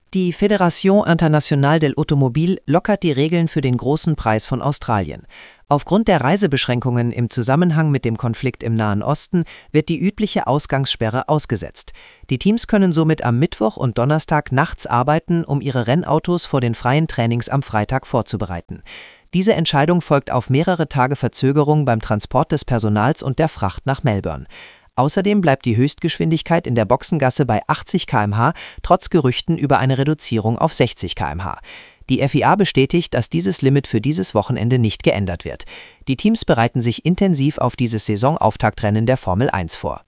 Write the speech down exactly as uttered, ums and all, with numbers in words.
Die Fédération Internationale del Automobile lockert die Regeln für den Großen Preis von Australien. Aufgrund der Reisebeschränkungen im Zusammenhang mit dem Konflikt im Nahen Osten wird die übliche Ausgangssperre ausgesetzt. Die Teams können somit am Mittwoch und Donnerstag nachts arbeiten, um ihre Rennautos vor den freien Trainings am Freitag vorzubereiten. Diese Entscheidung folgt auf mehrere Tage Verzögerung beim Transport des Personals und der Fracht nach Melbourne. Außerdem bleibt die Höchstgeschwindigkeit in der Boxengasse bei achtzig Kilometer pro Stunde, trotz Gerüchten über eine Reduzierung auf sechzig Kilometer pro Stunde. Die F I A bestätigt, dass dieses Limit für dieses Wochenende nicht geändert wird. Die Teams bereiten sich intensiv auf dieses Saisonauftaktrennen der Formel eins vor.